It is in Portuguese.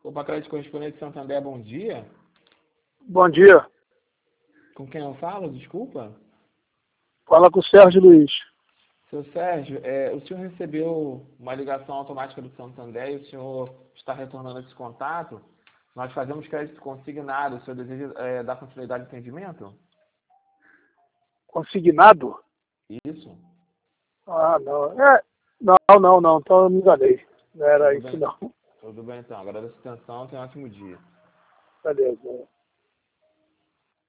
Opa, Crédito Correspondente Santander, bom dia. Bom dia. Com quem eu falo, desculpa? Fala com o Sérgio Luiz. Seu Sérgio, o senhor recebeu uma ligação automática do Santander e o senhor está retornando esse contato. Nós fazemos crédito consignado. O senhor deseja dar continuidade ao atendimento? Consignado? Isso. Ah, não. Não. Então eu me enganei. Não era Tudo isso, bem. não. Tudo bem, então. Agradeço a atenção. Tenha um ótimo dia. Beleza.